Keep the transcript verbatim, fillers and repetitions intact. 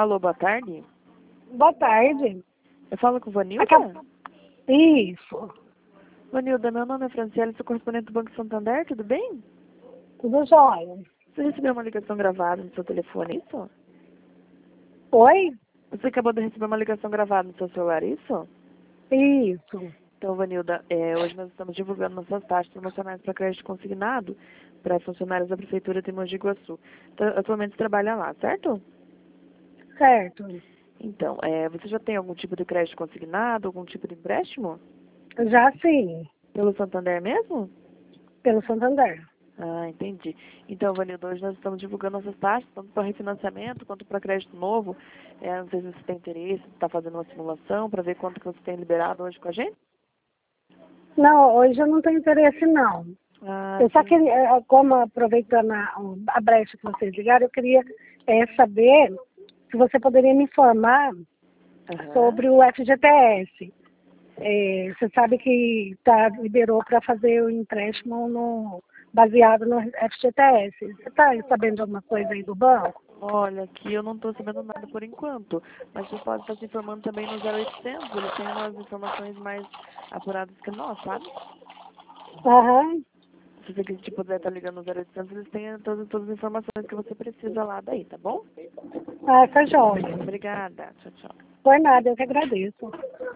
Alô, boa tarde. Boa tarde. Eu falo com Vanilda? Acab... Isso. Vanilda, meu nome é Franciele, sou correspondente do Banco Santander, tudo bem? Tudo jóia. Você recebeu uma ligação gravada no seu telefone, é isso? Oi? Você acabou de receber uma ligação gravada no seu celular, é isso? Isso. Então, Vanilda, é, hoje nós estamos divulgando nossas taxas promocionais para crédito consignado para funcionários da Prefeitura de Mogi Guaçu. Então, atualmente você trabalha lá, certo? Certo. Então, é, você já tem algum tipo de crédito consignado, algum tipo de empréstimo? Já sim, Pelo Santander mesmo? pelo Santander. Ah, entendi. Então, Vanilda, hoje nós estamos divulgando nossas taxas, tanto para refinanciamento quanto para crédito novo. É, não sei se você tem interesse, está fazendo uma simulação para ver quanto que você tem liberado hoje com a gente? Não, hoje eu não tenho interesse não. Ah, Eu só sim. queria, eh, como aproveitando a, a brecha que vocês ligaram, eu queria eh, saber se você poderia me informar Aham. sobre o F G T S. Eh, você sabe que tá, liberou para fazer o empréstimo no, baseado no F G T S. Você está sabendo de alguma coisa aí do banco? Olha, aqui eu não estou sabendo nada por enquanto, mas você pode estar se informando também no zero oitocentos, eles têm umas informações mais apuradas que nós, sabe? Aham. Se você quiser, puder estar ligando no zero oitocentos, eles têm todas, todas as informações que você precisa lá daí, tá bom? Ah, tá jóia. Obrigada. Tchau, tchau. Por nada, eu que agradeço.